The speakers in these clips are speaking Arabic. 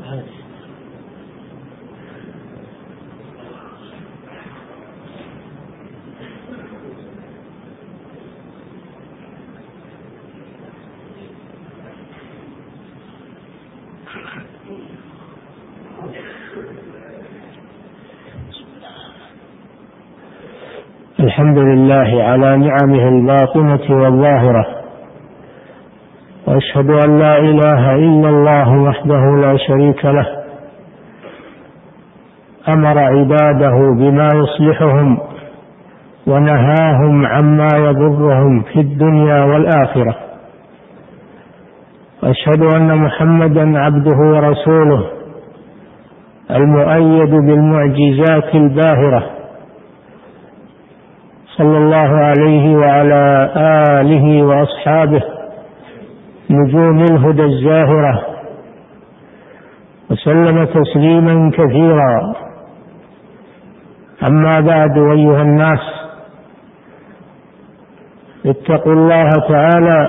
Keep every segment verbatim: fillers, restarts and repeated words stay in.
الحمد لله على نعمه الباطنة والظاهرة، وأشهد أن لا إله إلا الله وحده لا شريك له، أمر عباده بما يصلحهم ونهاهم عما يضرهم في الدنيا والآخرة. وأشهد أن محمدا عبده ورسوله المؤيد بالمعجزات الباهرة، صلى الله عليه وعلى آله وأصحابه نجوم الهدى الزاهرة، وسلم تسليما كثيرا. أما بعد، أيها الناس، اتقوا الله تعالى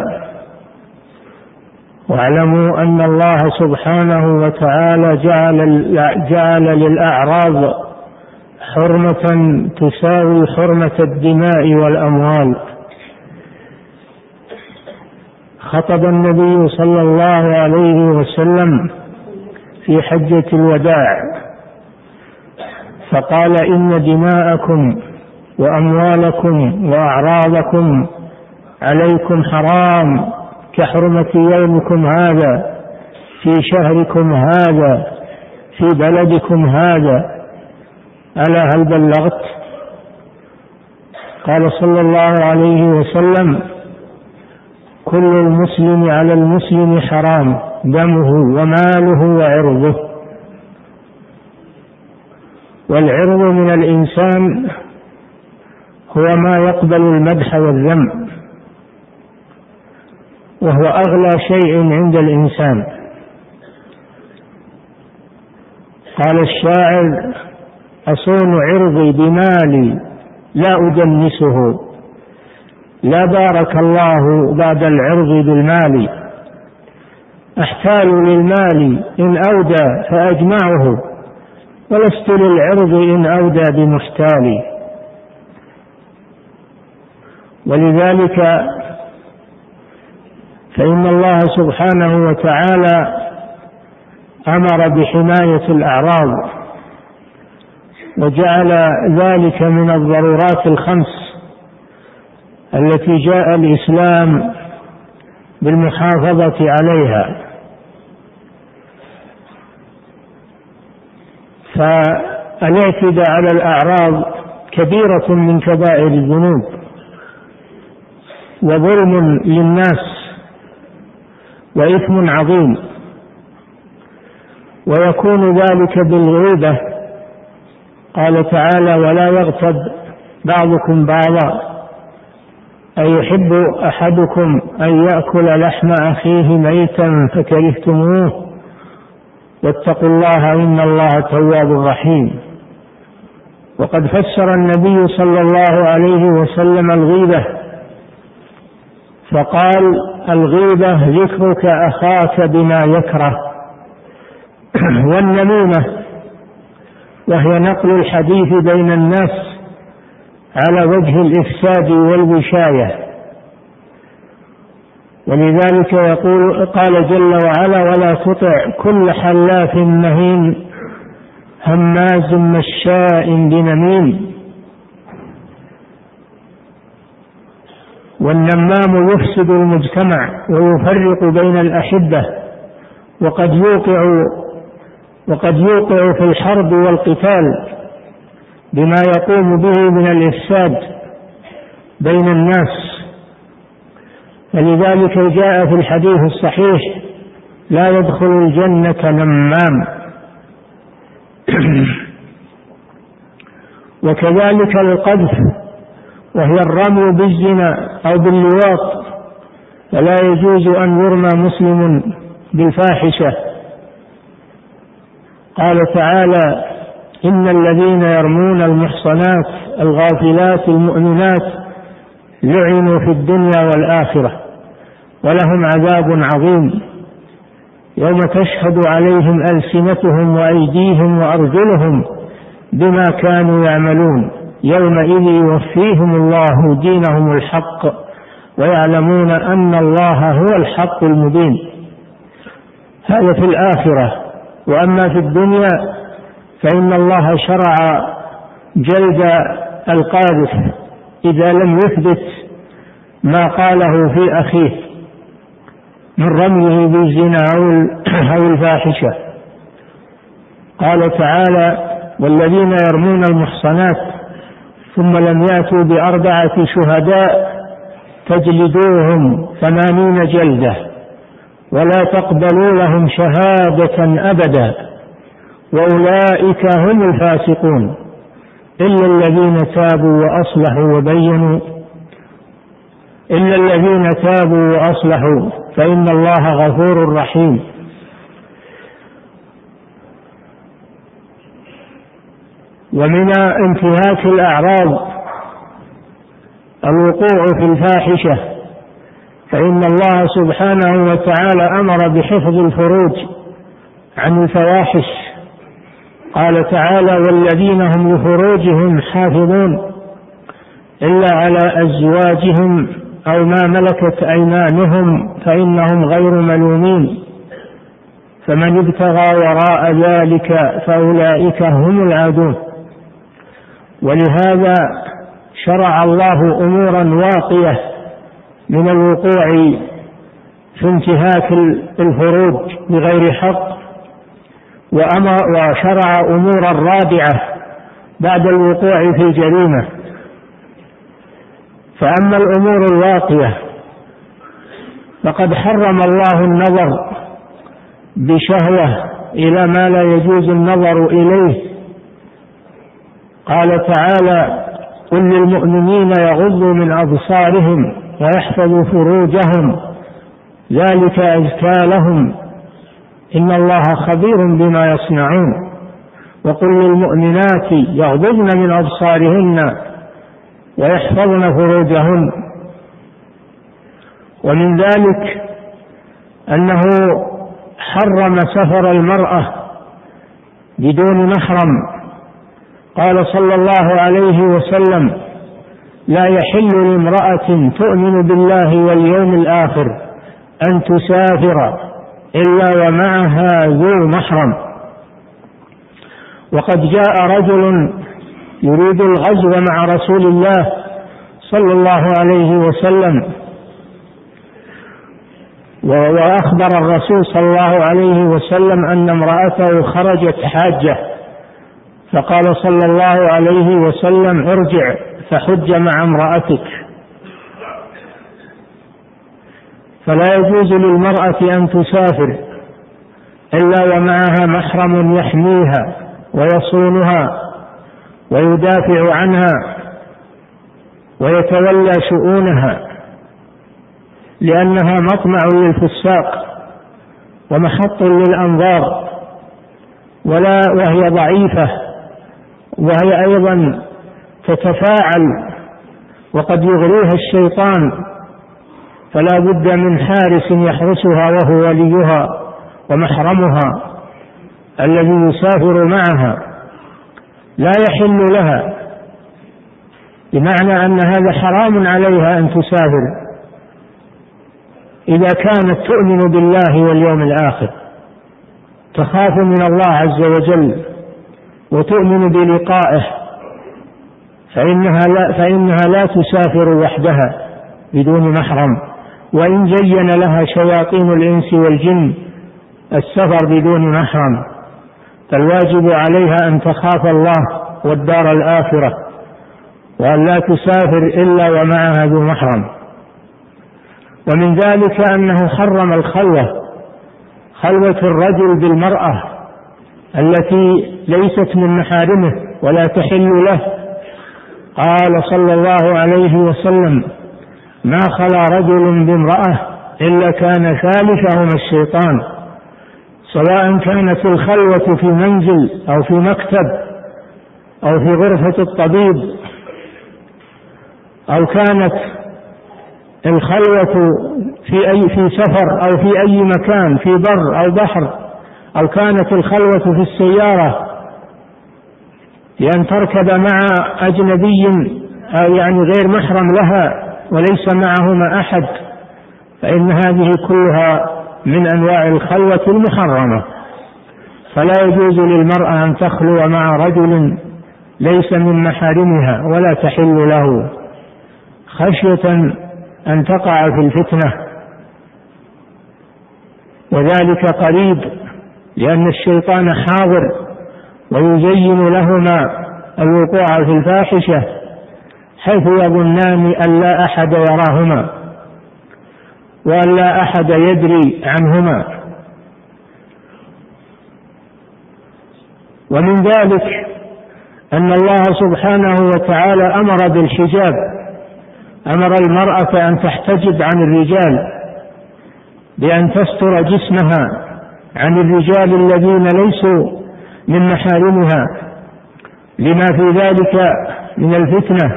واعلموا أن الله سبحانه وتعالى جعل, جعل للأعراض حرمة تساوي حرمة الدماء والأموال. خطب النبي صلى الله عليه وسلم في حجة الوداع فقال: إن دماءكم وأموالكم وأعراضكم عليكم حرام كحرمة يومكم هذا في شهركم هذا في بلدكم هذا. ألا هل بلغت؟ قال صلى الله عليه وسلم: كل المسلم على المسلم حرام، دمه وماله وعرضه. والعرض من الإنسان هو ما يقبل المدح والذم، وهو أغلى شيء عند الإنسان. قال الشاعر: أصون عرضي بمالي لا أدنسه، لا بارك الله بعد العرض بالمال. أحتال للمال إن أودى فأجمعه، ولست للعرض إن أودى بمحتالي. ولذلك فإن الله سبحانه وتعالى أمر بحماية الأعراض، وجعل ذلك من الضرورات الخمس التي جاء الإسلام بالمحافظة عليها. فالاعتداء على الأعراض كبيرة من كبائر الذنوب وظلم للناس وإثم عظيم، ويكون ذلك بالغيبة. قال تعالى: ولا يغتب بعضكم بعضا أيحب أحدكم أن يأكل لحم أخيه ميتا فكرهتموه واتقوا الله إن الله تواب رحيم. وقد فسر النبي صلى الله عليه وسلم الغيبة فقال: الغيبة ذكرك أخاك بما يكره. والنميمة وهي نقل الحديث بين الناس على وجه الإفساد والوشاية. ولذلك يقول قال جل وعلا: ولا تطع كل حلاف مهين هماز مشاء بنميم. والنمام يفسد المجتمع ويفرق بين الأحبة، وقد يوقع وقد يوقع في الحرب والقتال بما يقوم به من الإفساد بين الناس. فلذلك جاء في الحديث الصحيح: لا يدخل الجنة نمام. وكذلك القذف وهي الرمي بالزنا أو باللواط، فلا يجوز أن يرمى مسلم بالفاحشة. قال تعالى: إن الذين يرمون المحصنات الغافلات المؤمنات لعنوا في الدنيا والآخرة ولهم عذاب عظيم. يوم تشهد عليهم ألسنتهم وأيديهم وأرجلهم بما كانوا يعملون يومئذ يوفيهم الله دينهم الحق ويعلمون أن الله هو الحق المبين. هذا في الآخرة. وأما في الدنيا فإن الله شرع جلد القاذف إذا لم يثبت ما قاله في أخيه من رميه بالزنا أو الفاحشة. قال تعالى: والذين يرمون المحصنات ثم لم يأتوا بأربعة شهداء تجلدوهم ثمانين جلدة ولا تقبلوا لهم شهادة أبدا وأولئك هم الفاسقون إلا الذين تابوا وأصلحوا وبينوا إلا الذين تابوا وأصلحوا فإن الله غفور رحيم. ومن انتهاك الأعراض الوقوع في الفاحشة، فإن الله سبحانه وتعالى أمر بحفظ الفروج عن الفواحش. قال تعالى: والذين هم لفروجهم حافظون إلا على أزواجهم أو ما ملكت أيمانهم فإنهم غير ملومين فمن ابتغى وراء ذلك فأولئك هم العادون. ولهذا شرع الله أمورا واقية من الوقوع في انتهاك الفروج بغير حق، وشرع أمورا رادعة بعد الوقوع في الجريمة. فأما الأمور الواقية فقد حرم الله النظر بشهوة إلى ما لا يجوز النظر إليه. قال تعالى: قل للمؤمنين يغضوا من أبصارهم ويحفظوا فروجهم ذلك أزكى لهم إن الله خبير بما يصنعون. وقل للمؤمنات يغضضن من أبصارهن ويحفظن فروجهن. ومن ذلك أنه حرم سفر المرأة بدون محرم. قال صلى الله عليه وسلم: لا يحل لامرأة تؤمن بالله واليوم الآخر أن تسافر إلا ومعها ذو محرم. وقد جاء رجل يريد الغزو مع رسول الله صلى الله عليه وسلم، وأخبر الرسول صلى الله عليه وسلم أن امرأته خرجت حاجة، فقال صلى الله عليه وسلم: ارجع فحج مع امرأتك. فلا يجوز للمرأة أن تسافر إلا ومعها محرم يحميها ويصونها ويدافع عنها ويتولى شؤونها، لأنها مطمع للفساق ومحط للأنظار، ولا وهي ضعيفة، وهي أيضا تتفاعل وقد يغريها الشيطان، فلا بد من حارس يحرسها وهو وليها ومحرمها الذي يسافر معها. لا يحل لها، بمعنى أن هذا حرام عليها أن تسافر إذا كانت تؤمن بالله واليوم الآخر، تخاف من الله عز وجل وتؤمن بلقائه، فإنها لا, فإنها لا تسافر وحدها بدون محرم، وإن زين لها شياطين الإنس والجن السفر بدون محرم، فالواجب عليها أن تخاف الله والدار الآخرة، وأن لا تسافر إلا ومعها ذو محرم. ومن ذلك أنه حرم الخلوة، خلوة الرجل بالمرأة التي ليست من محارمه ولا تحل له. قال صلى الله عليه وسلم: ما خلا رجل بامرأة إلا كان ثالثهما الشيطان، سواء كانت الخلوة في منزل أو في مكتب أو في غرفة الطبيب، أو كانت الخلوة في أي في سفر أو في أي مكان في بر أو بحر، أو كانت الخلوة في السيارة بأن تركب مع أجنبي أو يعني غير محرم لها وليس معهما أحد، فإن هذه كلها من أنواع الخلوة المحرمة. فلا يجوز للمرأة أن تخلو مع رجل ليس من محارمها ولا تحل له، خشية أن تقع في الفتنة، وذلك قريب، لأن الشيطان حاضر ويزين لهما الوقوع في الفاحشة حيث يظنان أن لا أحد يراهما وأن لا أحد يدري عنهما. ومن ذلك أن الله سبحانه وتعالى أمر بالحجاب، أمر المرأة أن تحتجب عن الرجال بأن تستر جسمها عن الرجال الذين ليسوا من محارمها، لما في ذلك من الفتنة.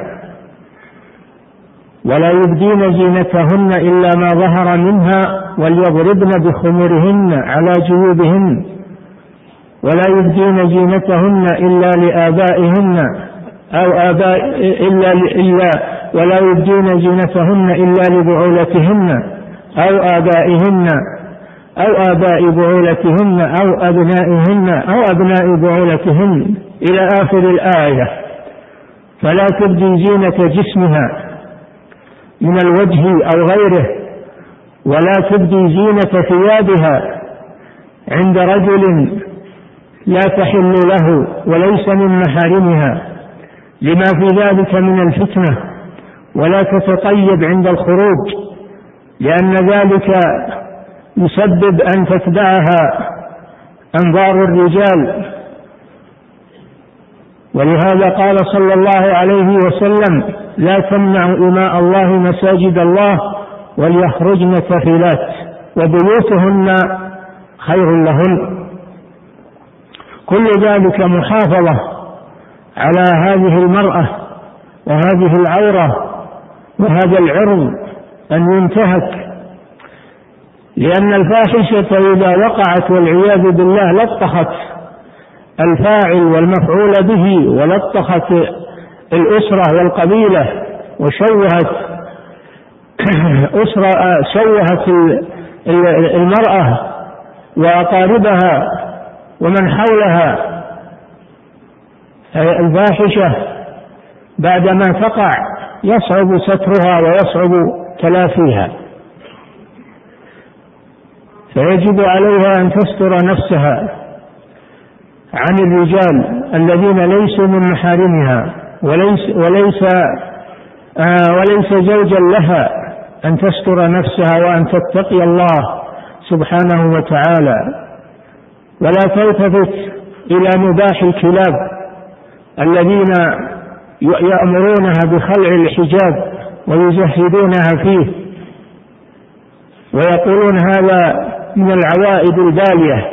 ولا يبدين زينتهن إلا ما ظهر منها وليضربن بخمرهن على جيوبهن، ولا يبدين زينتهن إلا لآبائهن أو آباء إلا, إلا ولا يبدين زينتهن إلا لبعولتهن أو آبائهن أو آباء بعولتهن أو أبنائهن أو أبناء بعولتهن إلى آخر الآية. فلا تبدي زينة جسمها من الوجه أو غيره، ولا تبدي زينة ثيابها عند رجل لا تحل له وليس من محارمها، لما في ذلك من الفتنة. ولا تتطيب عند الخروج، لأن ذلك يسبب أن تتبعها أنظار الرجال. ولهذا قال صلى الله عليه وسلم: لا تمنعوا إماء الله مساجد الله وليخرجن تفلات وبيوتهن خير لهن. كل ذلك محافظة على هذه المرأة وهذه العورة وهذا العرض أن ينتهك، لأن الفاحشة إذا وقعت والعياذ بالله لطخت الفاعل والمفعول به، ولطخت الأسرة والقبيلة، وشوهت أسرة شوهت المرأة وأقاربها ومن حولها. الفاحشة بعدما تقع يصعب سترها ويصعب تلافيها، فيجب عليها أن تستر نفسها عن الرجال الذين ليسوا من محارمها، وليس, وليس, آه وليس زوجا لها أن تستر نفسها وأن تتقي الله سبحانه وتعالى. ولا تلتفت إلى مباح الكلاب الذين يأمرونها بخلع الحجاب ويزهدونها فيه، ويقولون هذا من العوائد البالية،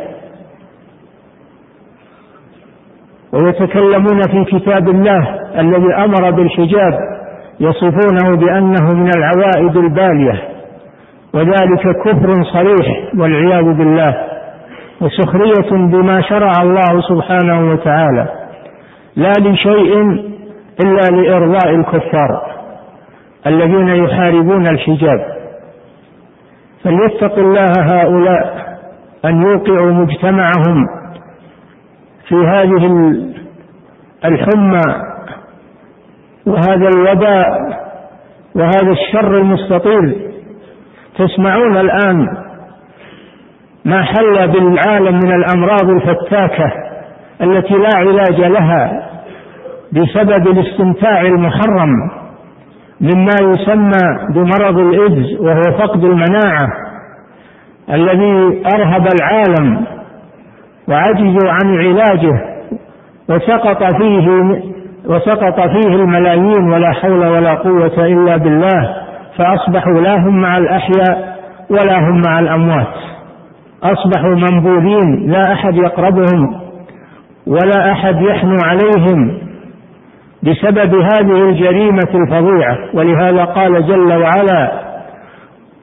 ويتكلمون في كتاب الله الذي أمر بالحجاب يصفونه بأنه من العوائد البالية، وذلك كفر صريح والعياذ بالله، وسخرية بما شرع الله سبحانه وتعالى، لا لشيء إلا لإرضاء الكفار الذين يحاربون الحجاب. فليتق الله هؤلاء أن يوقعوا مجتمعهم في هذه الحمى وهذا الوباء وهذا الشر المستطير. تسمعون الآن ما حل بالعالم من الأمراض الفتاكة التي لا علاج لها بسبب الاستمتاع المحرم، مما يسمى بمرض الإيدز، وهو فقد المناعة الذي أرهب العالم وعجزوا عن علاجه، وسقط فيه وسقط فيه الملايين ولا حول ولا قوة إلا بالله، فأصبحوا لا هم مع الأحياء ولا هم مع الأموات، أصبحوا منبوذين، لا أحد يقربهم ولا أحد يحنو عليهم بسبب هذه الجريمة الفظيعة. ولهذا قال جل وعلا: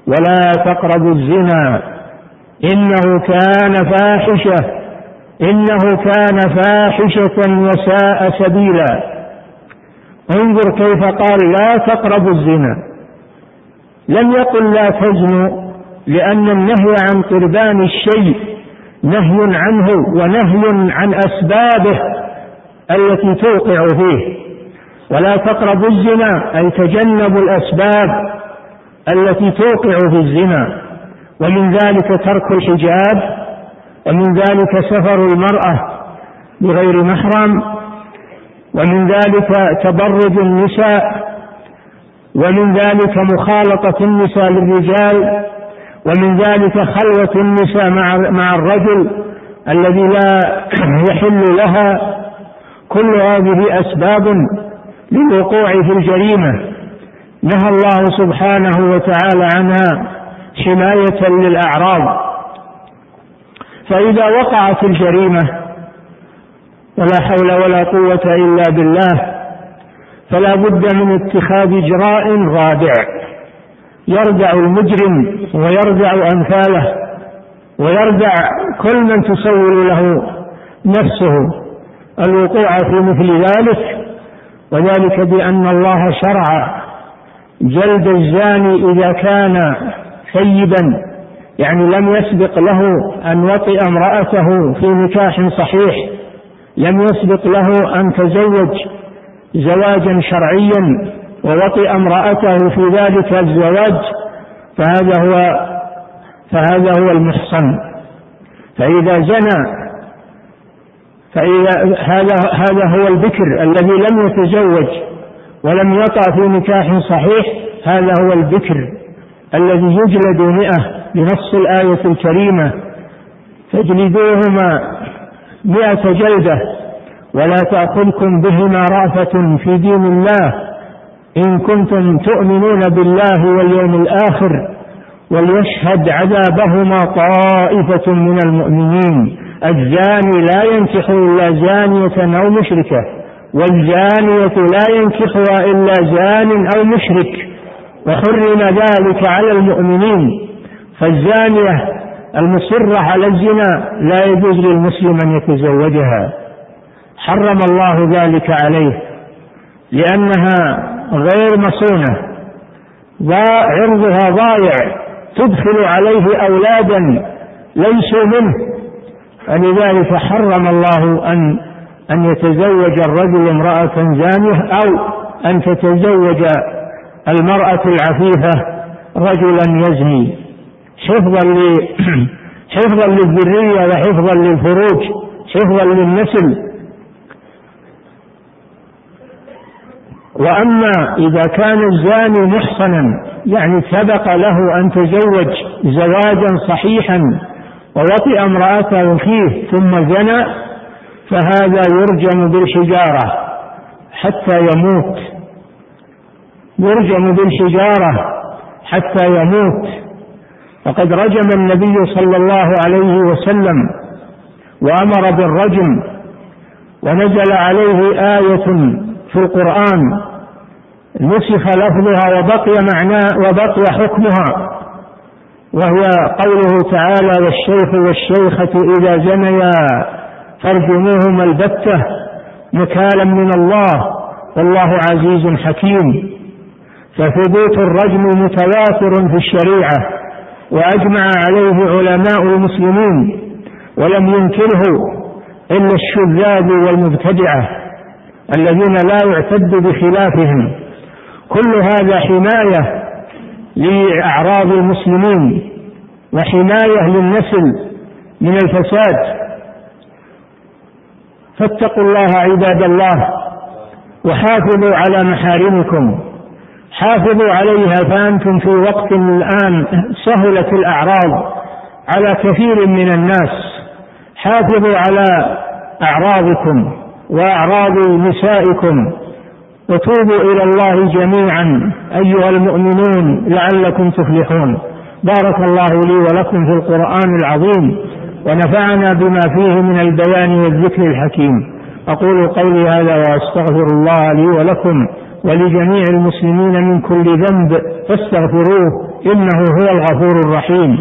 ولا تقربوا الزنا إنه كان فاحشة إنه كان فاحشة وساء سبيلا. انظر كيف قال لا تقربوا الزنا، لم يقل لا تزنوا، لأن النهي عن قربان الشيء نهي عنه ونهي عن أسبابه التي توقع فيه. ولا تقربوا الزنا أي تجنبوا الأسباب التي توقع في الزنا، ومن ذلك ترك الحجاب، ومن ذلك سفر المرأة بغير محرم، ومن ذلك تبرج النساء، ومن ذلك مخالطة النساء للرجال، ومن ذلك خلوة النساء مع الرجل الذي لا يحل لها. كل هذه أسباب للوقوع في الجريمة نهى الله سبحانه وتعالى عنها حماية للأعراض. فإذا وقعت الجريمة ولا حول ولا قوة إلا بالله، فلا بد من اتخاذ إجراء رادع يردع المجرم ويردع أمثاله ويردع كل من تسول له نفسه الوقوع في مثل ذلك، وذلك بأن الله شرع جلد الزاني إذا كان ثيبا، يعني لم يسبق له أن وطئ امرأته في نكاح صحيح، لم يسبق له أن تزوج زواجا شرعيا ووطئ امرأته في ذلك الزواج، فهذا هو فهذا هو المحصن. فإذا زنى فإذا هذا هذا هو البكر الذي لم يتزوج ولم يطأ في نكاح صحيح، هذا هو البكر الذي يجلد مئة بنص الآية الكريمة: فاجلدوهما مئة جلدة ولا تأخذكم بهما رأفة في دين الله إن كنتم تؤمنون بالله واليوم الآخر وليشهد عذابهما طائفة من المؤمنين. الزاني لا ينكح إلا زانية أو مشركة، والزانية لا ينكحها إلا زان أو مشرك، وحرم ذلك على المؤمنين. فالزانية المصرة على الزنا لا يجوز للمسلم أن يتزوجها، حرم الله ذلك عليه لأنها غير مصونة، عرضها ضائع، تدخل عليه أولادا ليسوا منه، فلذلك حرم الله أن أن يتزوج الرجل امرأة زانية أو أن تتزوج المرأة العفيفة رجلا يزني، حفظا حفظا للذرية وحفظا للفروج، حفظا للنسل. وأما إذا كان الزاني محصنا، يعني سبق له أن تزوج زواجا صحيحا ووطئ امرأته فيه ثم زنى، فهذا يرجم بالحجارة حتى يموت، يرجم بالحجارة حتى يموت. وقد رجم النبي صلى الله عليه وسلم وأمر بالرجم، ونزل عليه آية في القرآن نسخ لفظها وبقي معناه وبقي حكمها، وهو قوله تعالى: والشيخ والشيخة إذا زنيا فارجموهما البتة نكالا من الله والله عزيز حكيم. فثبوت الرجم متواتر في الشريعة وأجمع عليه علماء المسلمين، ولم ينكره إلا الشذاذ والمبتدعة الذين لا يعتد بخلافهم. كل هذا حماية لأعراض المسلمين وحماية للنسل من الفساد. فاتقوا الله عباد الله وحافظوا على محارمكم، حافظوا عليها، فأنتم في وقت الآن سهلت الأعراض على كثير من الناس. حافظوا على أعراضكم وأعراض نسائكم، وتوبوا إلى الله جميعا أيها المؤمنون لعلكم تفلحون. بارك الله لي ولكم في القرآن العظيم، ونفعنا بما فيه من البيان والذكر الحكيم. أقول قولي هذا وأستغفر الله لي ولكم، ولجميع المسلمين من كل ذنب فاستغفروه إنه هو الغفور الرحيم.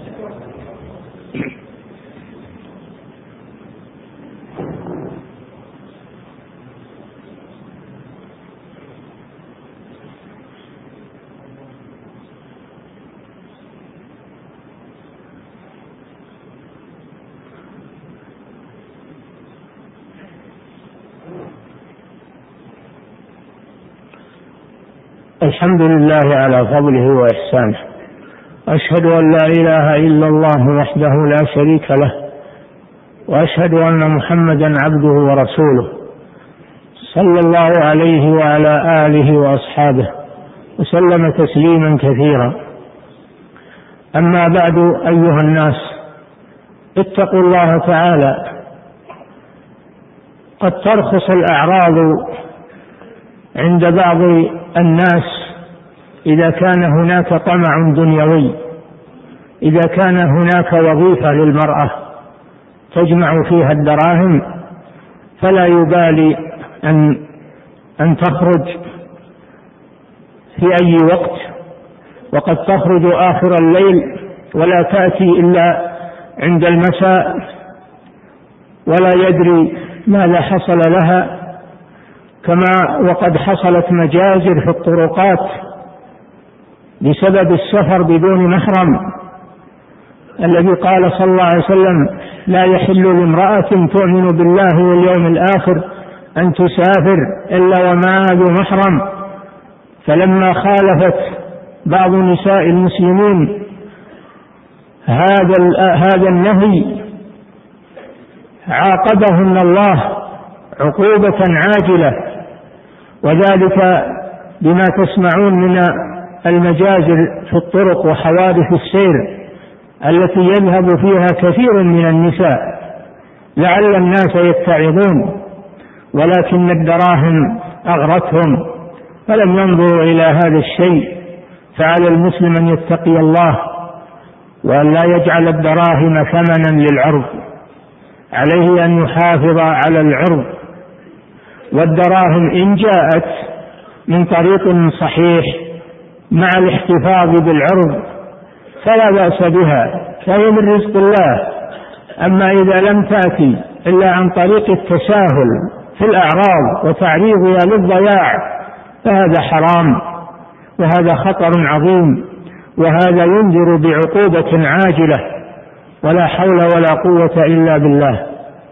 الحمد لله على فضله وإحسانه، أشهد أن لا إله إلا الله وحده لا شريك له، وأشهد أن محمدا عبده ورسوله صلى الله عليه وعلى آله وأصحابه وسلم تسليما كثيرا. أما بعد، أيها الناس، اتقوا الله تعالى. قد ترخص الأعراض عند بعض الناس إذا كان هناك طمع دنيوي، إذا كان هناك وظيفة للمرأة تجمع فيها الدراهم فلا يبالي أن أن تخرج في أي وقت، وقد تخرج آخر الليل ولا تأتي إلا عند المساء، ولا يدري ماذا حصل لها، كما وقد حصلت مجازر في الطرقات بسبب السفر بدون محرم، الذي قال صلى الله عليه وسلم: لا يحل لامرأة تؤمن بالله واليوم الآخر أن تسافر إلا ومعها ذو محرم. فلما خالفت بعض نساء المسلمين هذا هذا النهي عاقبهن الله عقوبة عاجلة، وذلك بما تسمعون من المجازر في الطرق وحوادث السير التي يذهب فيها كثير من النساء، لعل الناس يتعظون، ولكن الدراهم أغرتهم فلم ينظروا إلى هذا الشيء. فعلى المسلم أن يتقي الله وأن لا يجعل الدراهم ثمنا للعرض، عليه أن يحافظ على العرض. والدراهم إن جاءت من طريق صحيح مع الاحتفاظ بالعرض فلا بأس بها، فهي من رزق الله. أما إذا لم تأتي إلا عن طريق التساهل في الأعراض وتعريضها للضياع فهذا حرام، وهذا خطر عظيم، وهذا ينذر بعقوبة عاجلة، ولا حول ولا قوة إلا بالله.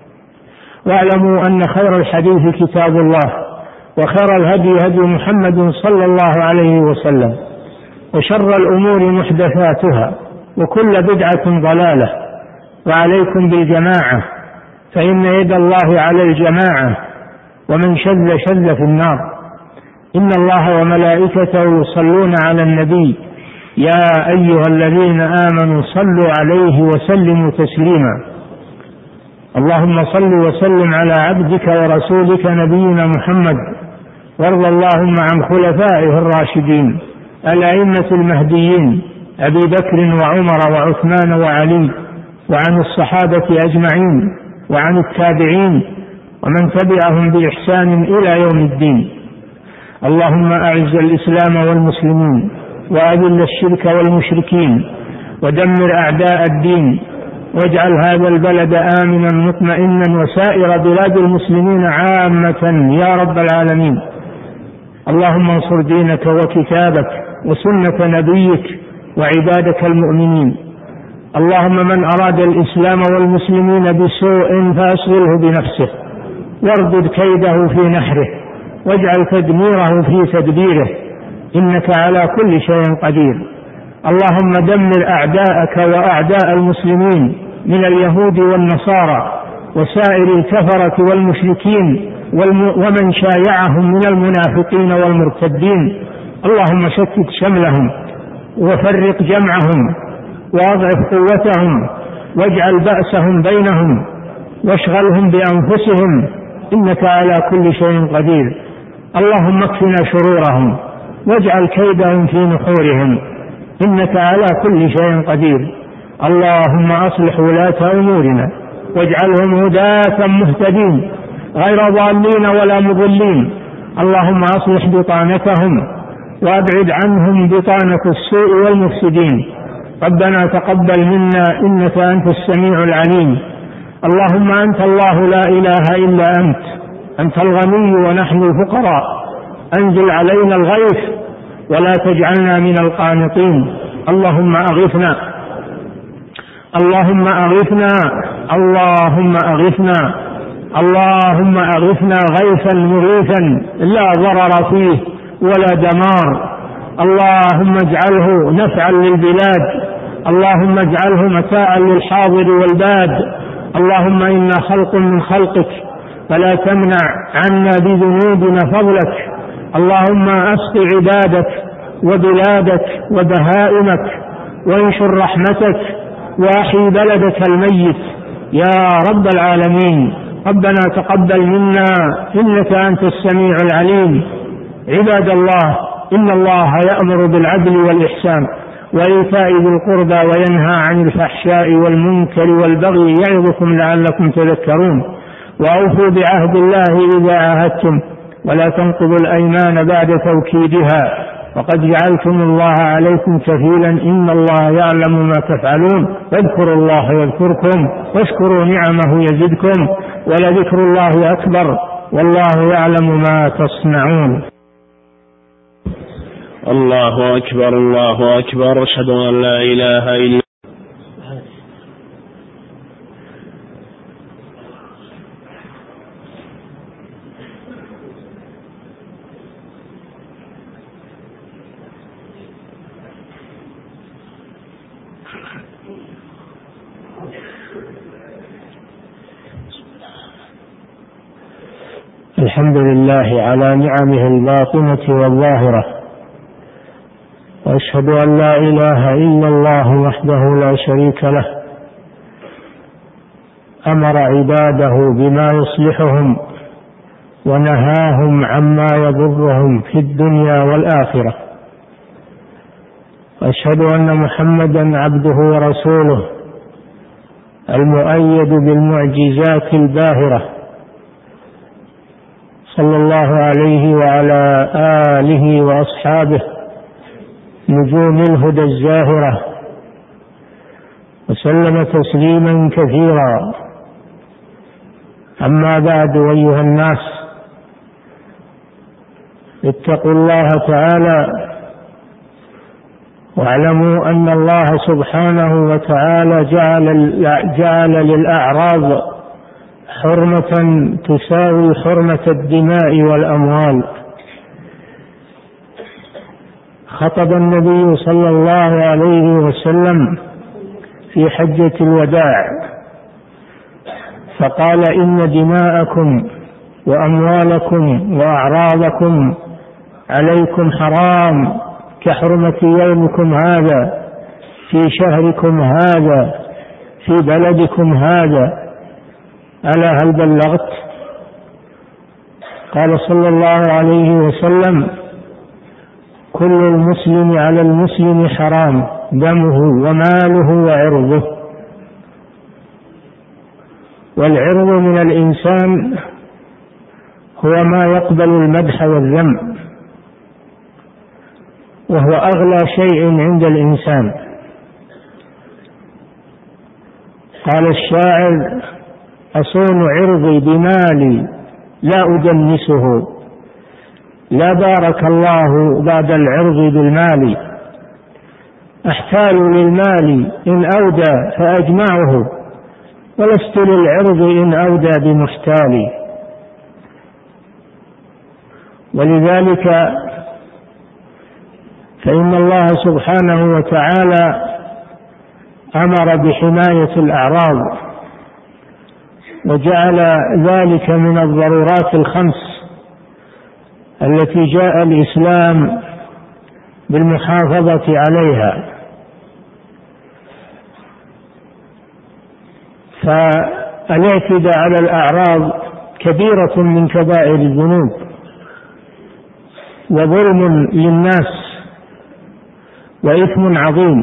واعلموا أن خير الحديث كتاب الله، وخير الهدي هدي محمد صلى الله عليه وسلم، وشر الأمور محدثاتها، وكل بدعة ضلالة. وعليكم بالجماعة، فإن يد الله على الجماعة، ومن شذ شذ في النار. إن الله وملائكته يصلون على النبي، يا أيها الذين آمنوا صلوا عليه وسلموا تسليما. اللهم صل وسلم على عبدك ورسولك نبينا محمد، وارض اللهم عن خلفائه الراشدين الأئمة المهديين أبي بكر وعمر وعثمان وعلي، وعن الصحابة أجمعين، وعن التابعين ومن تبعهم بإحسان إلى يوم الدين. اللهم أعز الإسلام والمسلمين، وأذل الشرك والمشركين، ودمر أعداء الدين، واجعل هذا البلد آمنا مطمئنا، وسائر بلاد المسلمين عامة يا رب العالمين. اللهم انصر دينك وكتابك وسنة نبيك وعبادك المؤمنين. اللهم من أراد الإسلام والمسلمين بسوء فأشغله بنفسه، واردد كيده في نحره، واجعل تدميره في تدبيره، إنك على كل شيء قدير. اللهم دمر أعداءك وأعداء المسلمين من اليهود والنصارى وسائر الكفرة والمشركين ومن شايعهم من المنافقين والمرتدين. اللهم شتت شملهم وفرق جمعهم واضعف قوتهم، واجعل بأسهم بينهم، واشغلهم بأنفسهم، إنك على كل شيء قدير. اللهم اكفنا شرورهم واجعل كيدهم في نحورهم، إنك على كل شيء قدير. اللهم أصلح ولاة أمورنا واجعلهم هداة مهتدين غير ضالين ولا مضلين. اللهم أصلح بطانتهم وأبعد عنهم بطانة السوء والمفسدين. ربنا تقبل منا إنك أنت السميع العليم. اللهم أنت الله لا إله إلا أنت، أنت الغني ونحن الفقراء، أنزل علينا الغيث ولا تجعلنا من القانطين. اللهم أغثنا اللهم أغثنا اللهم أغثنا اللهم أغثنا غيثا مغيثا لا ضرر فيه ولا دمار. اللهم اجعله نفعا للبلاد، اللهم اجعله متاعا للحاضر والباد. اللهم إنا خلق من خلقك فلا تمنع عنا بذنوبنا فضلك. اللهم أسق عبادك وبلادك وبهائمك وانشر رحمتك وأحي بلدك الميت يا رب العالمين. ربنا تقبل منا إنك أنت السميع العليم. عباد الله، إن الله يأمر بالعدل والإحسان وإيتاء ذي القربى وينهى عن الفحشاء والمنكر والبغي يعظكم لعلكم تذكرون. وأوفوا بعهد الله إذا عاهدتم ولا تنقضوا الأيمان بعد توكيدها وقد جعلتم الله عليكم كفيلا إن الله يعلم ما تفعلون. واذكروا الله يذكركم واشكروا نعمه يزدكم ولذكر الله أكبر والله يعلم ما تصنعون. الله أكبر الله أكبر. أشهد أن لا إله إلا الحمد لله على نعمه الباطنة والظاهرة، وأشهد أن لا إله إلا الله وحده لا شريك له، أمر عباده بما يصلحهم ونهاهم عما يضرهم في الدنيا والآخرة. وأشهد أن محمدا عبده ورسوله المؤيد بالمعجزات الباهرة صلى الله عليه وعلى آله وأصحابه نجوم الهدى الزاهرة، وسلم تسليما كثيرا. أما بعد، أيها الناس، اتقوا الله تعالى واعلموا أن الله سبحانه وتعالى جعل, جعل للأعراض حرمة تساوي حرمة الدماء والأموال. خطب النبي صلى الله عليه وسلم في حجة الوداع فقال: إن دماءكم وأموالكم وأعراضكم عليكم حرام كحرمة يومكم هذا في شهركم هذا في بلدكم هذا. ألا هل بلغت؟ قال صلى الله عليه وسلم: كل المسلم على المسلم حرام دمه وماله وعرضه. والعرض من الإنسان هو ما يقبل المدح والذم، وهو أغلى شيء عند الإنسان. قال الشاعر: أصون عرضي بمالي لا أدنسه، لا بارك الله بعد العرض بالمال. أحتال للمال إن أودى فأجمعه، ولست للعرض إن أودى بمحتالي. ولذلك فإن الله سبحانه وتعالى أمر بحماية الأعراض، وجعل ذلك من الضرورات الخمس التي جاء الإسلام بالمحافظة عليها. فالاعتداء على الأعراض كبيرة من كبائر الذنوب وظلم للناس وإثم عظيم،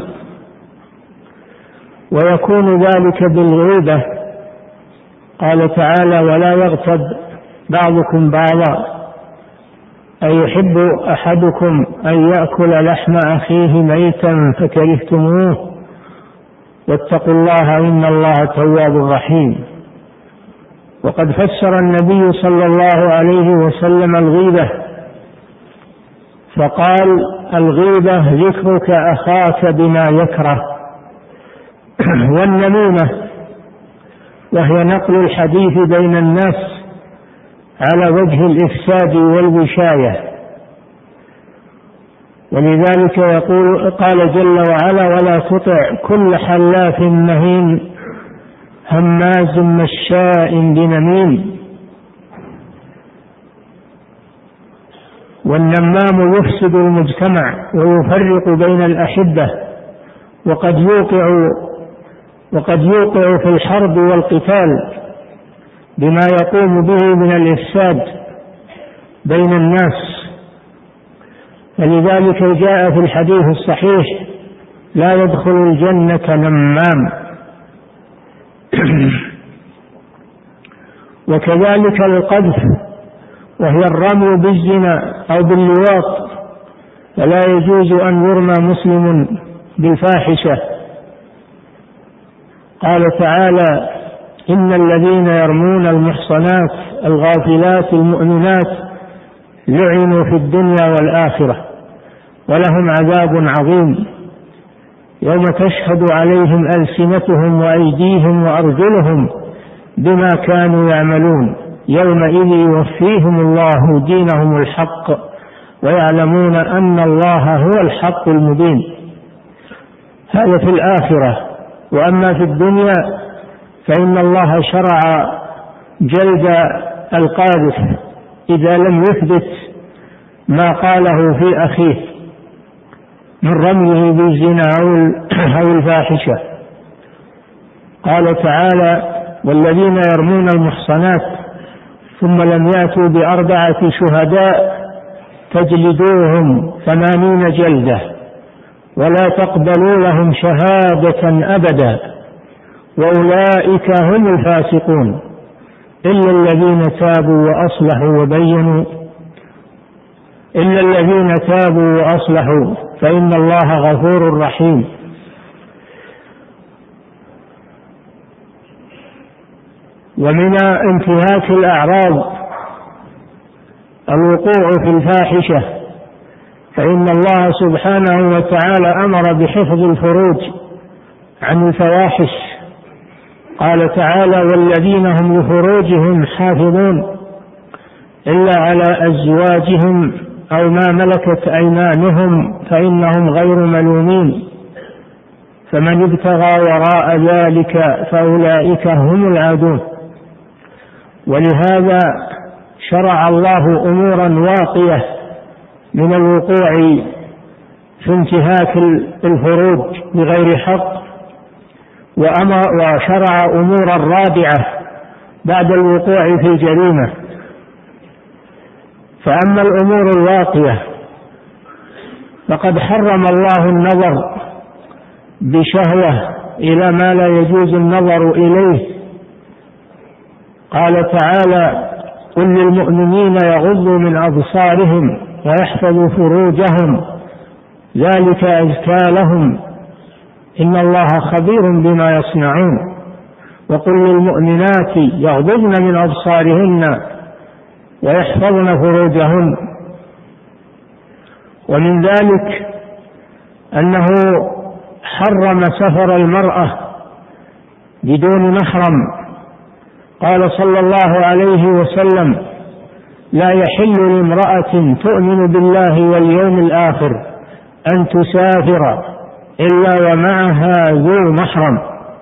ويكون ذلك بالغيبة. قال تعالى: ولا يغتب بعضكم بعضا أيحب أحدكم أن يأكل لحم أخيه ميتا فكرهتموه واتقوا الله إن الله تواب رحيم. وقد فسر النبي صلى الله عليه وسلم الغيبة فقال: الغيبة ذكرك أخاك بما يكره. والنميمة وهي نقل الحديث بين الناس على وجه الإفساد والوشاية. ولذلك يقول قال جل وعلا: ولا تطع كل حلاف مهين هماز مشاء بنميم. والنمام يفسد المجتمع ويفرق بين الأحبة، وقد يوقع وقد يوقع في الحرب والقتال بما يقوم به من الإفساد بين الناس. فلذلك جاء في الحديث الصحيح: لا يدخل الجنة نمام. وكذلك القذف وهي الرمي بالزنا أو باللواط، فلا يجوز أن يرمى مسلم بالفاحشة. قال تعالى: إن الذين يرمون المحصنات الغافلات المؤمنات لعنوا في الدنيا والآخرة ولهم عذاب عظيم يوم تشهد عليهم ألسنتهم وأيديهم وأرجلهم بما كانوا يعملون يومئذ يوفيهم الله دينهم الحق ويعلمون أن الله هو الحق المبين. هذا في الآخرة. وأما في الدنيا فإن الله شرع جلد القاذف إذا لم يثبت ما قاله في أخيه من رميه بالزنا أو الفاحشة. قال تعالى: والذين يرمون المحصنات ثم لم يأتوا بأربعة شهداء فاجلدوهم ثمانين جلدة ولا تقبلوا لهم شهادة أبدا وأولئك هم الفاسقون إلا الذين تابوا وأصلحوا وبينوا إلا الذين تابوا وأصلحوا فإن الله غفور رحيم. ومن انتهاك الأعراض الوقوع في الفاحشة، فإن الله سبحانه وتعالى أمر بحفظ الفروج عن الفواحش. قال تعالى: والذين هم لفروجهم حافظون إلا على أزواجهم أو ما ملكت أيمانهم فإنهم غير ملومين فمن ابتغى وراء ذلك فأولئك هم العادون. ولهذا شرع الله أمورا واقية من الوقوع في انتهاك الفروج بغير حق، وشرع أمورا رابعة بعد الوقوع في الجريمة. فأما الأمور الواقية فقد حرم الله النظر بشهوة إلى ما لا يجوز النظر إليه. قال تعالى: قل للمؤمنين يغضوا من أبصارهم ويحفظوا فروجهم ذلك أزكى لهم إن الله خبير بما يصنعون. وقل للمؤمنات يغضضن من أبصارهن ويحفظن فروجهن. ومن ذلك أنه حرم سفر المرأة بدون محرم. قال صلى الله عليه وسلم: لا يحل لامرأة تؤمن بالله واليوم الآخر أن تسافر إلا ومعها ذو محرم.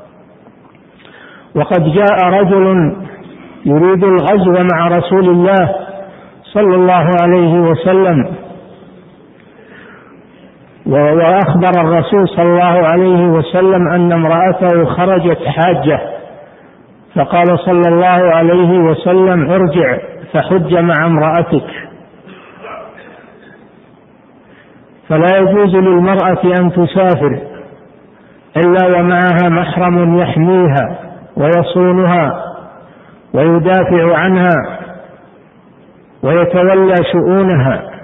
وقد جاء رجل يريد الغزو مع رسول الله صلى الله عليه وسلم، وأخبر الرسول صلى الله عليه وسلم أن امرأته خرجت حاجة، فقال صلى الله عليه وسلم: ارجع فحج مع امرأتك. فلا يجوز للمرأة أن تسافر إلا ومعها محرم يحميها ويصونها ويدافع عنها ويتولى شؤونها.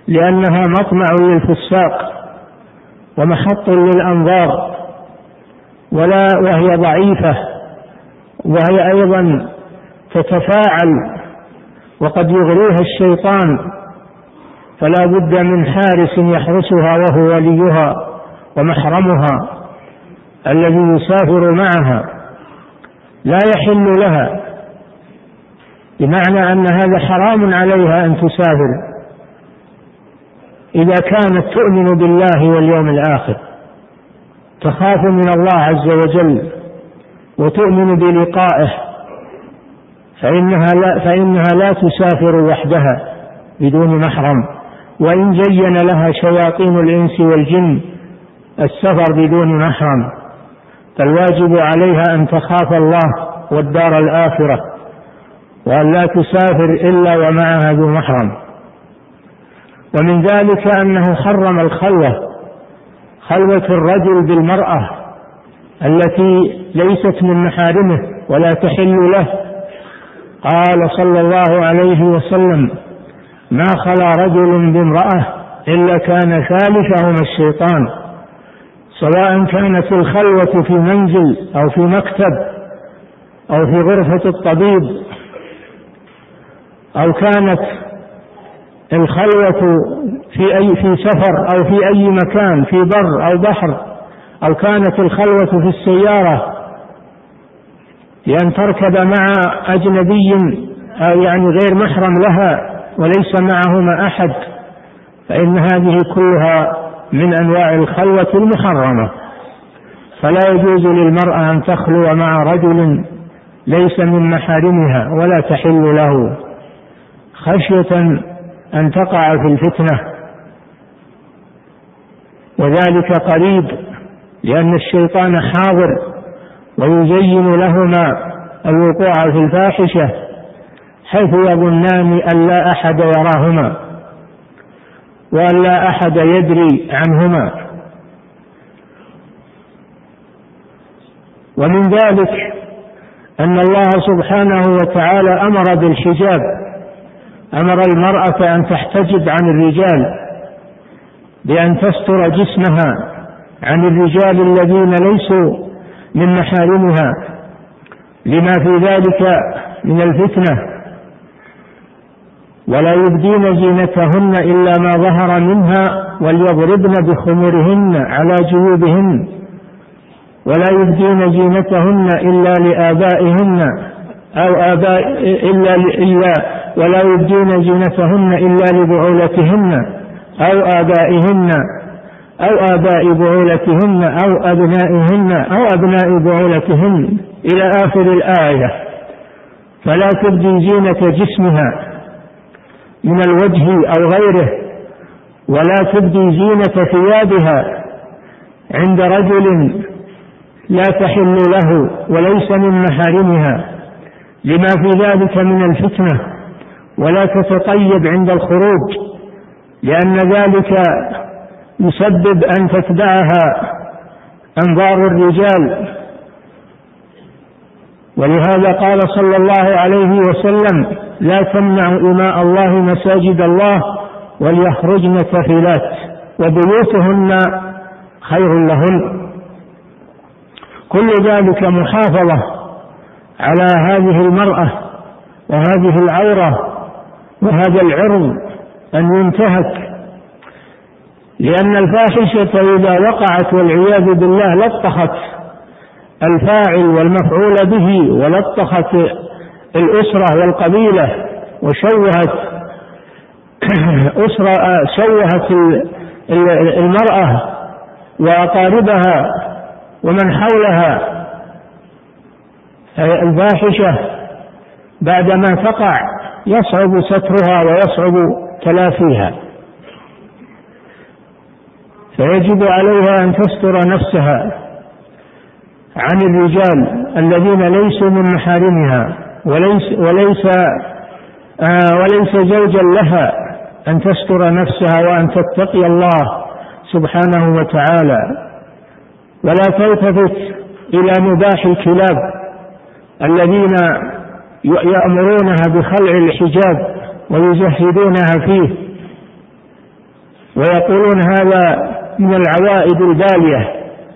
لأنها مطمع للفساق ومحط للأنظار، ولا وهي ضعيفة، وهي أيضا تتفاعل وقد يغريها الشيطان، فلا بد من حارس يحرسها وهو وليها ومحرمها الذي يسافر معها، لا يحل لها، بمعنى أن هذا حرام عليها أن تسافر إذا كانت تؤمن بالله واليوم الآخر، تخاف من الله عز وجل وتؤمن بلقائه، فإنها لا, فإنها لا تسافر وحدها بدون محرم، وإن زين لها شياطين الإنس والجن السفر بدون محرم، فالواجب عليها أن تخاف الله والدار الآخرة، وأن لا تسافر إلا ومعها ذو محرم. ومن ذلك أنه حرم الخلوة، خلوة الرجل بالمرأة التي ليست من محارمه ولا تحل له. قال صلى الله عليه وسلم: ما خلا رجل بامرأة إلا كان ثالثهما الشيطان، سواء كانت الخلوة في منزل أو في مكتب أو في غرفة الطبيب، أو كانت الخلوة في أي في سفر أو في أي مكان في بر أو بحر، أو كانت الخلوة في السيارة لأن تركب مع أجنبي أو يعني غير محرم لها وليس معهما أحد، فإن هذه كلها من أنواع الخلوة المحرمة، فلا يجوز للمرأة أن تخلو مع رجل ليس من محارمها ولا تحل له، خشية أن تقع في الفتنة، وذلك قريب، لأن الشيطان حاضر ويزين لهما الوقوع في الفاحشة حيث يظنان أن لا أحد يراهما وأن لا أحد يدري عنهما. ومن ذلك أن الله سبحانه وتعالى أمر بالحجاب، أمر المرأة أن تحتجب عن الرجال بأن تستر جسمها عن الرجال الذين ليسوا من محارمها، لما في ذلك من الفتنة، ولا يبدين زينتهن إلا ما ظهر منها وليضربن بخمرهن على جيوبهن، ولا يبدين زينتهن إلا لآبائهن أو آباء إلا, إلا ولا يبدين زينتهن إلا لبعولتهن أو آبائهن أو آباء بعولتهن أو أبنائهن أو أبناء بعولتهن إلى آخر الآية. فلا تبدي زينة جسمها من الوجه أو غيره، ولا تبدي زينة ثيابها عند رجل لا تحل له وليس من محارمها، لما في ذلك من الفتنة. ولا تتطيب عند الخروج، لأن ذلك يسبب أن تتبعها أنظار الرجال، ولهذا قال صلى الله عليه وسلم: لا تمنعوا إماء الله مساجد الله وليخرجن تفلات وبيوتهن خير لهن. كل ذلك محافظة على هذه المرأة وهذه العورة وهذا العرض أن ينتهك، لأن الفاحشة إذا وقعت والعياذ بالله لطخت الفاعل والمفعول به، ولطخت الأسرة والقبيلة، وشوهت أسرة شوهت المرأة وأقاربها ومن حولها. الفاحشة بعدما تقع يصعب سترها ويصعب تلافيها، فيجب عليها أن تستر نفسها عن الرجال الذين ليسوا من محارمها، وليس, وليس, آه وليس زوجا لها أن تستر نفسها وأن تتقي الله سبحانه وتعالى، ولا تلتفت إلى مباح الكلاب الذين يأمرونها بخلع الحجاب ويزهدونها فيه، ويقولون هذا من العوائد البالية،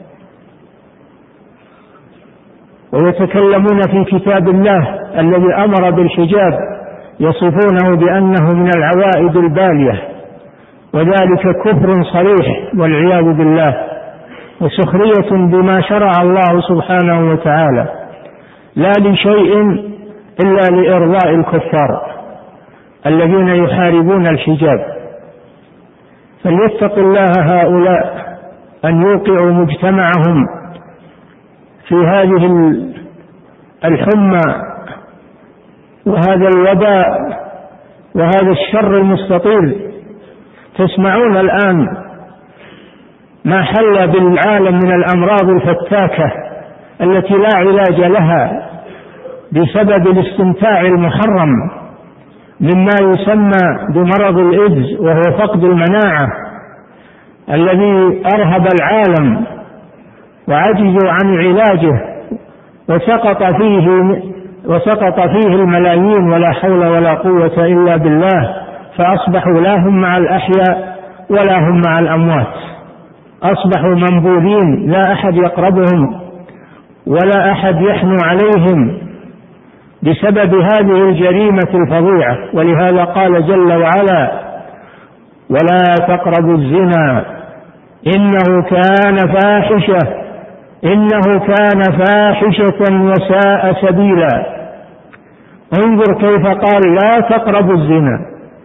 ويتكلمون في كتاب الله الذي أمر بالحجاب يصفونه بأنه من العوائد البالية، وذلك كفر صريح والعياذ بالله، وسخرية بما شرع الله سبحانه وتعالى، لا لشيء إلا لإرضاء الكفار الذين يحاربون الحجاب. فليتق الله هؤلاء أن يوقعوا مجتمعهم في هذه الحمى وهذا الوباء وهذا الشر المستطيل. تسمعون الآن ما حل بالعالم من الأمراض الفتاكة التي لا علاج لها بسبب الاستمتاع المحرم، مما يسمى بمرض الإيدز، وهو فقد المناعة الذي أرهب العالم وعجزوا عن علاجه، وسقط فيه وسقط فيه الملايين ولا حول ولا قوة إلا بالله، فأصبحوا لا هم مع الأحياء ولا هم مع الأموات، أصبحوا منبوذين، لا أحد يقربهم ولا أحد يحنو عليهم بسبب هذه الجريمة الفظيعة. ولهذا قال جل وعلا: ولا تقربوا الزنا إنه كان فاحشة إنه كان فاحشة وساء سبيلا. انظر كيف قال لا تقربوا الزنا،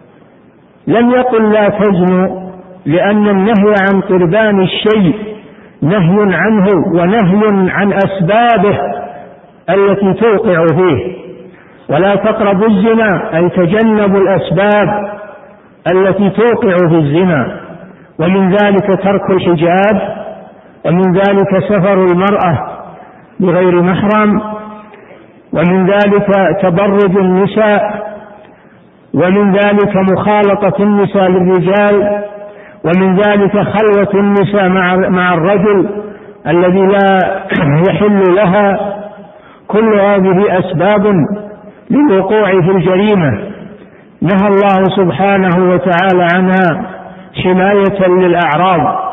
لم يقل لا تزنوا، لأن النهي عن قربان الشيء نهي عنه ونهي عن أسبابه التي توقع فيه. ولا تقربوا الزنا أي تجنبوا الأسباب التي توقع في الزنا، ومن ذلك ترك الحجاب، ومن ذلك سفر المرأة بغير محرم، ومن ذلك تبرج النساء، ومن ذلك مخالطة النساء للرجال، ومن ذلك خلوة النساء مع الرجل الذي لا يحل لها. كل هذه أسباب للوقوع في الجريمة نهى الله سبحانه وتعالى عنها حماية للأعراض.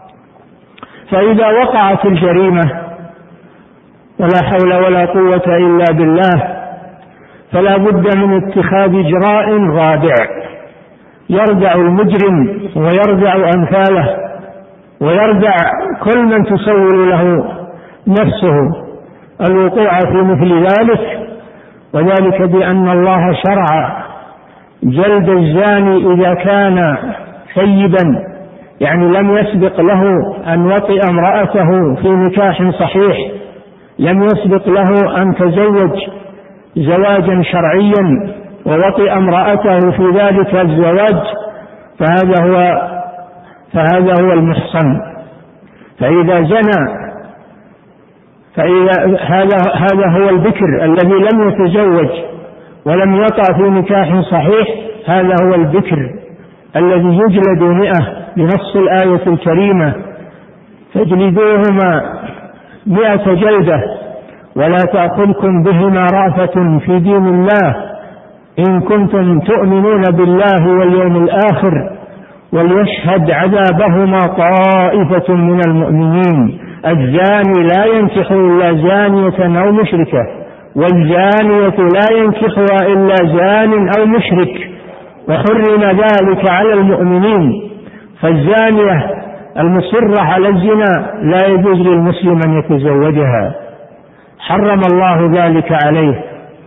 فإذا وقعت الجريمة ولا حول ولا قوة إلا بالله، فلا بد من اتخاذ إجراء رادع يردع المجرم ويردع أمثاله ويردع كل من تسول له نفسه الوقوع في مثل ذلك، وذلك بأن الله شرع جلد الزاني إذا كان ثيبا، يعني لم يسبق له أن وطئ امرأته في نكاح صحيح، لم يسبق له أن تزوج زواجا شرعيا ووطئ امرأته في ذلك الزواج، فهذا هو فهذا هو المحصن. فإذا زنى فإذا هذا هذا هو البكر الذي لم يتزوج ولم يطأ في نكاح صحيح، هذا هو البكر الذي يجلد مئة بنص الآية الكريمة: فاجلدوهما مئة جلدة ولا تأخذكم بهما رأفة في دين الله إن كنتم تؤمنون بالله واليوم الآخر وليشهد عذابهما طائفة من المؤمنين. الزاني لا ينكح إلا زانية أو مشركة، والزانية لا ينكحها إلا زان أو مشرك، وحرم ذلك على المؤمنين. فالزانية المصرة على الزنا لا يجوز للمسلم أن يتزوجها، حرم الله ذلك عليه،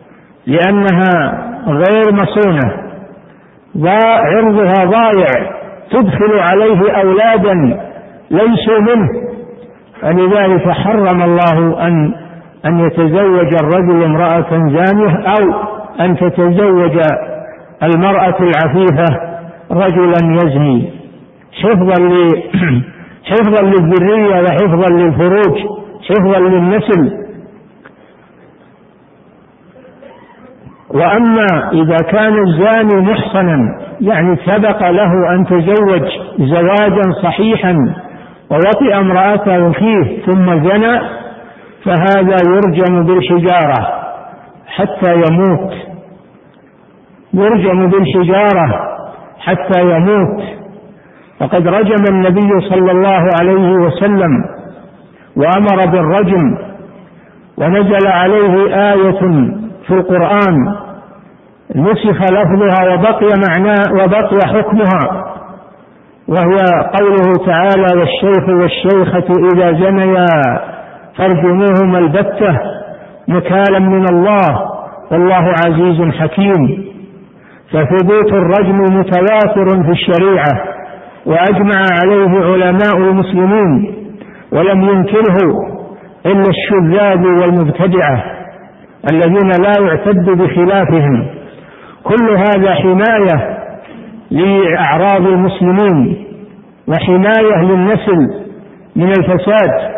لأنها غير مصونة، عرضها ضائع، تدخل عليه أولادا ليسوا منه، فلذلك حرم الله أن أن يتزوج الرجل امرأة زانية أو أن تتزوج المرأة العفيفة رجلا يزني، حفظا حفظا للذرية وحفظا للفروج، حفظا للنسل. وأما إذا كان الزاني محصنا، يعني سبق له أن تزوج زواجا صحيحا ووطئ امرأته فيه ثم زنى، فهذا يرجم بالحجارة حتى يموت، يرجم بالحجارة حتى يموت. وقد رجم النبي صلى الله عليه وسلم وأمر بالرجم، ونزل عليه آية في القرآن نسخ لفظها وبقي معناه وبقي حكمها، وهو قوله تعالى: والشيخ والشيخة إذا زنيا فارجموهما البتة نكالا من الله والله عزيز حكيم. فثبوت الرجم متواتر في الشريعة، وأجمع عليه علماء المسلمين، ولم ينكره إلا الشذاذ والمبتدعة الذين لا يعتد بخلافهم. كل هذا حماية لأعراض المسلمين وحماية للنسل من الفساد.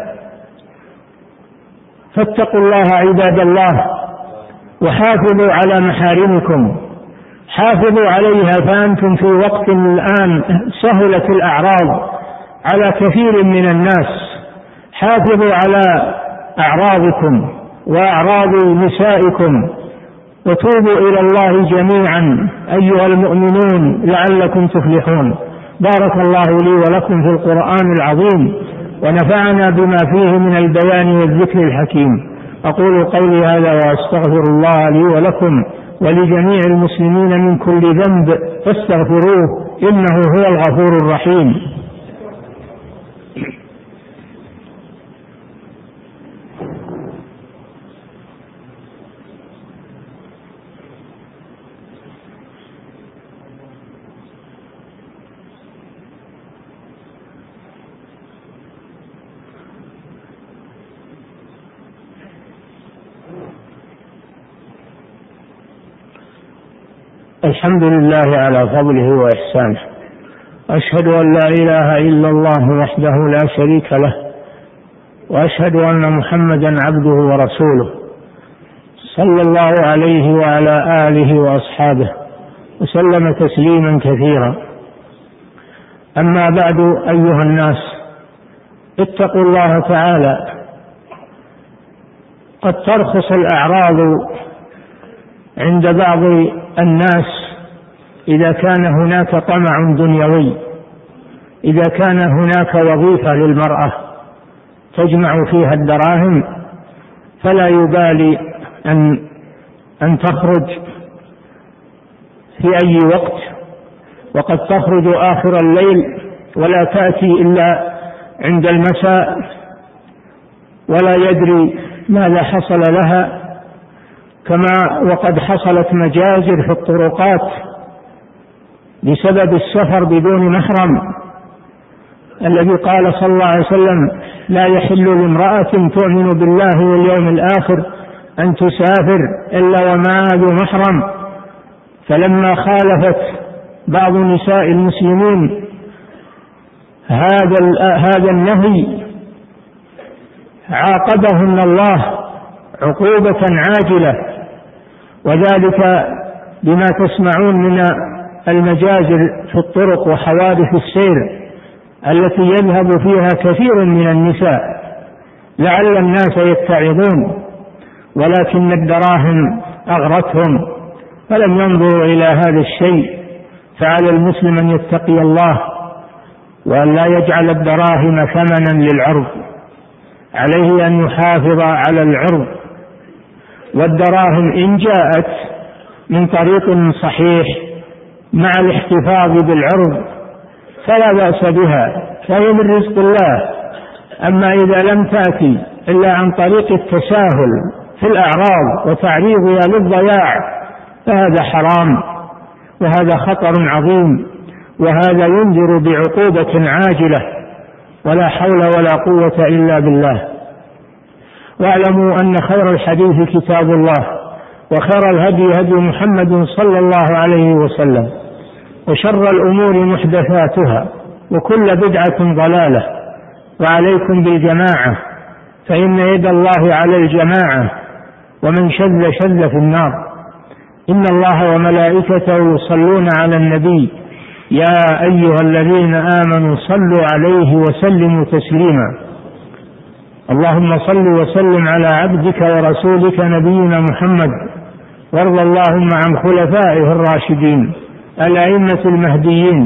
فاتقوا الله عباد الله، وحافظوا على محارمكم، حافظوا عليها، فأنتم في وقت الآن سهلت الأعراض على كثير من الناس. حافظوا على أعراضكم وأعراض نسائكم، وتوبوا إلى الله جميعا أيها المؤمنون لعلكم تفلحون. بارك الله لي ولكم في القرآن العظيم، ونفعنا بما فيه من البيان والذكر الحكيم. أقول قولي هذا وأستغفر الله لي ولكم ولجميع المسلمين من كل ذنب فاستغفروه إنه هو الغفور الرحيم. الحمد لله على فضله وإحسانه، أشهد أن لا إله إلا الله وحده لا شريك له، وأشهد أن محمدا عبده ورسوله صلى الله عليه وعلى آله وأصحابه وسلم تسليما كثيرا. أما بعد، أيها الناس، اتقوا الله تعالى. قد ترخص الأعراض عند بعض الناس إذا كان هناك طمع دنيوي، إذا كان هناك وظيفة للمرأة تجمع فيها الدراهم فلا يبالي أن أن تخرج في أي وقت، وقد تخرج آخر الليل ولا تأتي إلا عند المساء، ولا يدري ماذا حصل لها. كما وقد حصلت مجازر في الطرقات بسبب السفر بدون محرم، الذي قال صلى الله عليه وسلم: لا يحل لامرأة تؤمن بالله واليوم الآخر أن تسافر إلا ومعها ذو محرم. فلما خالفت بعض نساء المسلمين هذا هذا النهي عاقبهن الله عقوبة عاجلة، وذلك بما تسمعون من المجازر في الطرق وحوادث السير التي يذهب فيها كثير من النساء لعل الناس يتعظون، ولكن الدراهم أغرتهم فلم ينظروا إلى هذا الشيء. فعلى المسلم أن يتقي الله وأن لا يجعل الدراهم ثمنا للعرض، عليه أن يحافظ على العرض. والدراهم إن جاءت من طريق صحيح مع الاحتفاظ بالعرض فلا بأس بها، فهي من رزق الله. أما إذا لم تأتي إلا عن طريق التساهل في الأعراض وتعريضها للضياع فهذا حرام، وهذا خطر عظيم، وهذا ينذر بعقوبة عاجلة، ولا حول ولا قوة إلا بالله. واعلموا أن خير الحديث كتاب الله، وخير الهدي هدي محمد صلى الله عليه وسلم، وشر الأمور محدثاتها، وكل بدعة ضلالة. وعليكم بالجماعة، فإن يد الله على الجماعة، ومن شذ شذ في النار. إن الله وملائكته يصلون على النبي، يا أيها الذين آمنوا صلوا عليه وسلموا تسليما. اللهم صل وسلم على عبدك ورسولك نبينا محمد، وارض اللهم عن خلفائه الراشدين الأئمة المهديين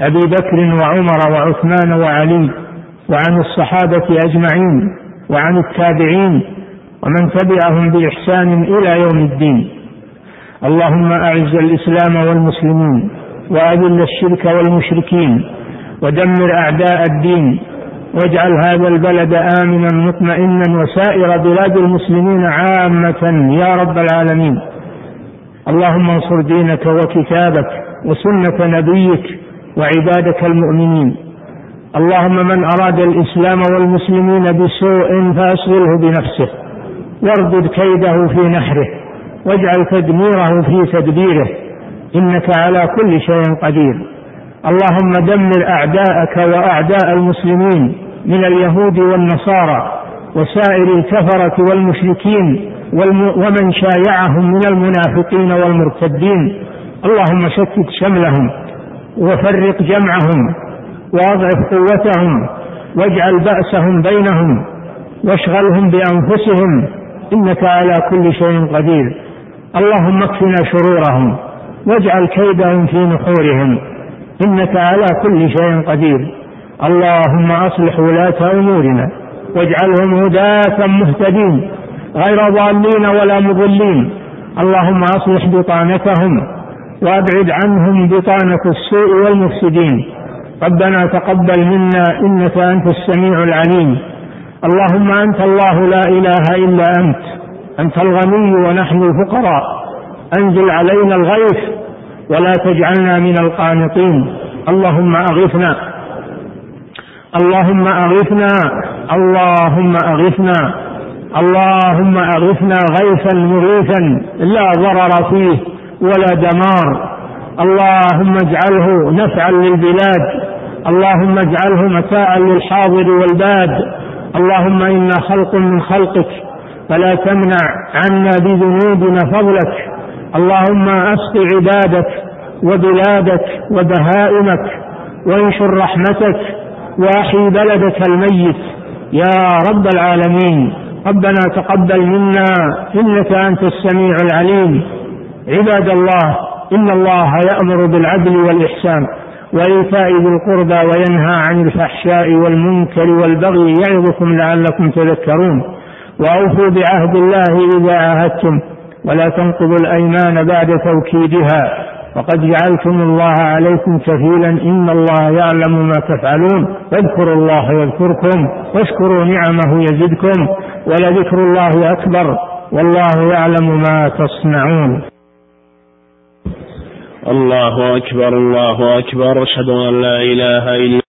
أبي بكر وعمر وعثمان وعلي، وعن الصحابة أجمعين، وعن التابعين ومن تبعهم بإحسان إلى يوم الدين. اللهم أعز الإسلام والمسلمين، وأذل الشرك والمشركين، ودمر أعداء الدين، واجعل هذا البلد آمنا مطمئنا وسائر بلاد المسلمين عامة يا رب العالمين. اللهم انصر دينك وكتابك وسنة نبيك وعبادك المؤمنين. اللهم من أراد الإسلام والمسلمين بسوء فأشغله بنفسه، واردد كيده في نحره، واجعل تدميره في تدبيره، إنك على كل شيء قدير. اللهم دمر أعداءك وأعداء المسلمين من اليهود والنصارى وسائر الكفرة والمشركين ومن شايعهم من المنافقين والمرتدين. اللهم شتت شملهم وفرق جمعهم واضعف قوتهم، واجعل بأسهم بينهم واشغلهم بأنفسهم، إنك على كل شيء قدير. اللهم اكفنا شرورهم واجعل كيدهم في نحورهم، إنك على كل شيء قدير. اللهم أصلح ولاة أمورنا واجعلهم هداة مهتدين غير ضالين ولا مضلين. اللهم أصلح بطانتهم وأبعد عنهم بطانة السوء والمفسدين. ربنا تقبل منا إنك أنت السميع العليم. اللهم أنت الله لا إله إلا أنت، أنت الغني ونحن الفقراء. أنزل علينا الغيث ولا تجعلنا من القانطين. اللهم أغثنا اللهم أغثنا اللهم أغثنا اللهم أغثنا غيثا مغيثا لا ضرر فيه ولا دمار. اللهم اجعله نفعا للبلاد، اللهم اجعله متاعا للحاضر والباد. اللهم إنا خلق من خلقك فلا تمنع عنا بذنوبنا فضلك. اللهم أسق عبادك وبلادك وبهائمك، وانشر رحمتك، وأحي بلدك الميت يا رب العالمين. ربنا تقبل منا إنك أنت السميع العليم. عباد الله، إن الله يأمر بالعدل والإحسان وإيتاء ذي القربى وينهى عن الفحشاء والمنكر والبغي يعظكم لعلكم تذكرون. وأوفوا بعهد الله إذا عاهدتم، ولا تنقضوا الأيمان بعد توكيدها، وقد جعلتم الله عليكم كفيلا، إن الله يعلم ما تفعلون. واذكروا الله يذكركم واشكروا نعمه يزدكم، ولذكر الله أكبر، والله يعلم ما تصنعون. الله أكبر الله أكبر. أشهد أن لا إله إلا